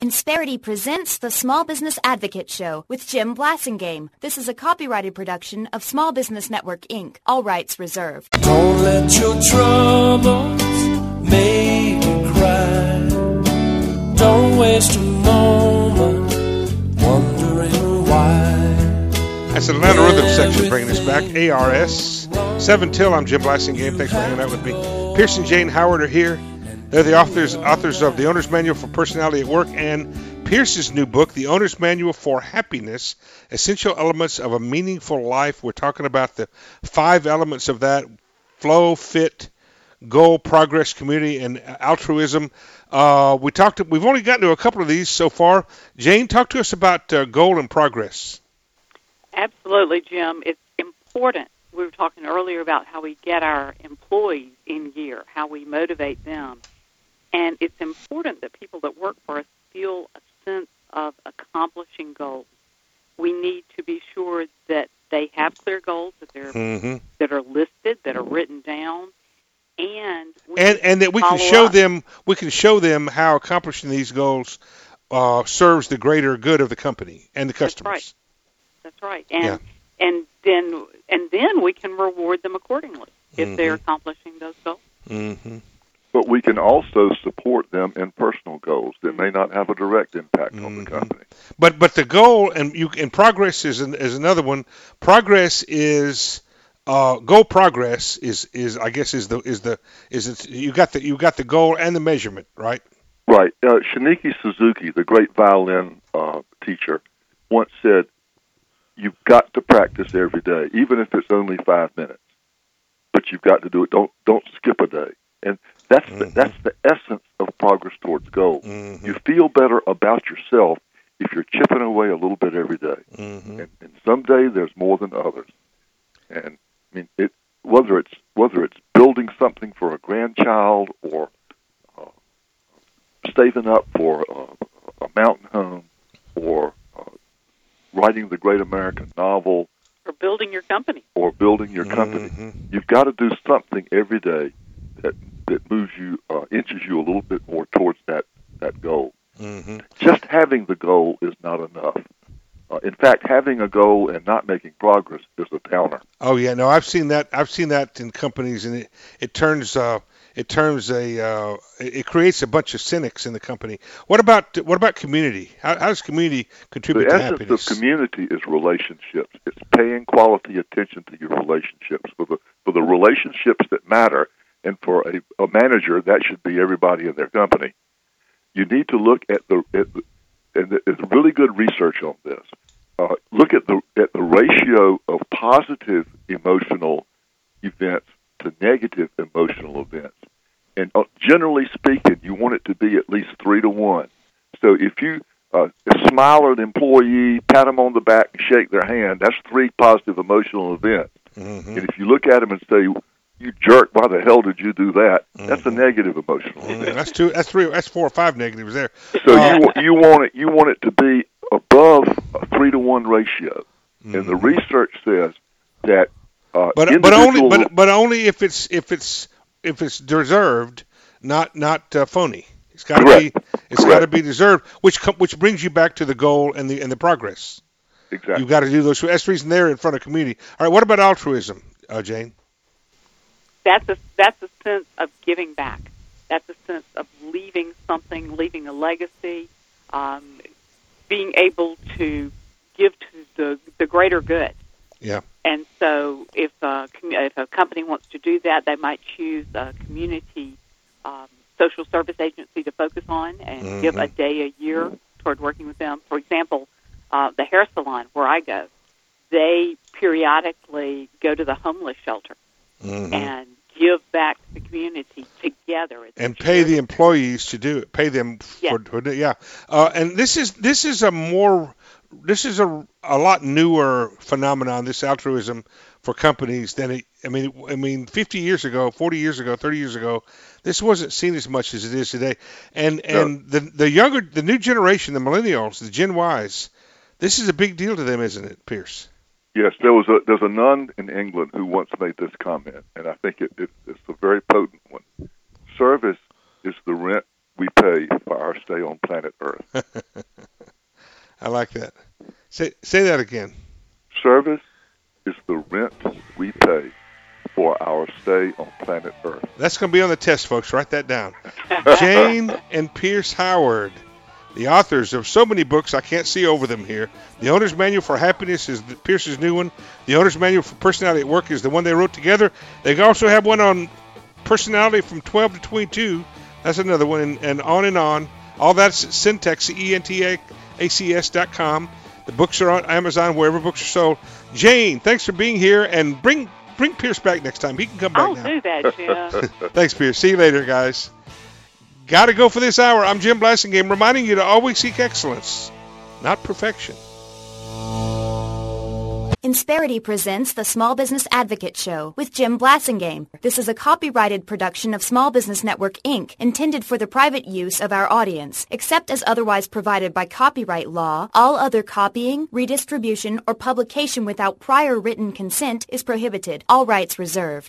Insperity presents the Small Business Advocate Show with Jim Blasingame. This is a copyrighted production of Small Business Network, Inc. All rights reserved. Don't let your troubles make you cry. Don't waste a moment wondering why. That's the Atlanta Rhythm section bringing us back. ARS 7 till. I'm Jim Blasingame. Thanks for hanging out with me. Pierce and Jane Howard are here. They're the authors of The Owner's Manual for Personality at Work and Pierce's new book, The Owner's Manual for Happiness, Essential Elements of a Meaningful Life. We're talking about the 5 elements of that: flow, fit, goal, progress, community, and altruism. We've only gotten to a couple of these so far. Jane, talk to us about goal and progress. Absolutely, Jim. It's important. We were talking earlier about how we get our employees in gear, how we motivate them. And it's important that people that work for us feel a sense of accomplishing goals. We need to be sure that they have clear goals, that they're that are listed, that are written down, and that we can show them how accomplishing these goals serves the greater good of the company and the customers. That's right. And then we can reward them accordingly if they're accomplishing those goals. Mm-hmm. But we can also support them in personal goals that may not have a direct impact on the company. But the goal and progress is another one. Progress is goal. Progress is you got the goal and the measurement, right? Right. Shinichi Suzuki, the great violin teacher, once said, "You've got to practice every day, even if it's only 5 minutes. But you've got to do it. Don't skip a day." And that's the essence of progress towards goal. You feel better about yourself if you're chipping away a little bit every day. And some days there's more than others. And I mean, whether it's building something for a grandchild or saving up for a mountain home or writing the great American novel, or building your company, you've got to do something every day that moves you, inches you a little bit more towards that goal. Just having the goal is not enough. In fact, having a goal and not making progress is a downer. Oh yeah, no, I've seen that in companies, and it creates a bunch of cynics in the company. What about community? How does community contribute to happiness? The essence of community is relationships. It's paying quality attention to your relationships for the relationships that matter. And for a manager, that should be everybody in their company. You need to look at and there's really good research on this. Look at the ratio of positive emotional events to negative emotional events. And generally speaking, you want it to be at least 3 to 1. So if you smile at an employee, pat them on the back, and shake their hand, that's 3 positive emotional events. And if you look at them and say, "You jerk, why the hell did you do that?" That's a negative emotional event. That's 2, that's 3, that's 4 or 5 negatives there. So you want it to be above a 3 to 1 ratio. And the research says that but only if it's deserved, not phony. It's got to be deserved, which brings you back to the goal and the progress. Exactly. You've got to do those. That's the reason they're in front of community. All right. What about altruism, Jane? That's a sense of giving back. That's a sense of leaving something, leaving a legacy, being able to give to the greater good. Yeah. And so if a company wants to do that, they might choose a community social service agency to focus on and give a day a year toward working with them. For example, the hair salon where I go, they periodically go to the homeless shelter and give back to the community together. And pay the employees to do it. Pay them and this is a lot newer phenomenon, this altruism for companies than 50 years ago, 40 years ago, 30 years ago, this wasn't seen as much as it is today. And the new generation, the millennials, the Gen Ys, this is a big deal to them, isn't it, Pierce? Yes, there's a nun in England who once made this comment, and I think it's a very potent one. Service is the rent we pay for our stay on planet Earth. I like that. Say that again. Service is the rent we pay for our stay on planet Earth. That's going to be on the test, folks. Write that down. Jane and Pierce Howard, the authors of so many books, I can't see over them here. The Owner's Manual for Happiness is Pierce's new one. The Owner's Manual for Personality at Work is the one they wrote together. They also have one on personality from 12 to 22. That's another one, and on and on. All that's at Centax, CENTACS.com. The books are on Amazon, wherever books are sold. Jane, thanks for being here, and bring Pierce back next time. He can come back I'll now. do that, Jim. Thanks, Pierce. See you later, guys. Got to go for this hour. I'm Jim Blasingame, reminding you to always seek excellence, not perfection. Insperity presents the Small Business Advocate Show with Jim Blasingame. This is a copyrighted production of Small Business Network, Inc., intended for the private use of our audience. Except as otherwise provided by copyright law, all other copying, redistribution, or publication without prior written consent is prohibited. All rights reserved.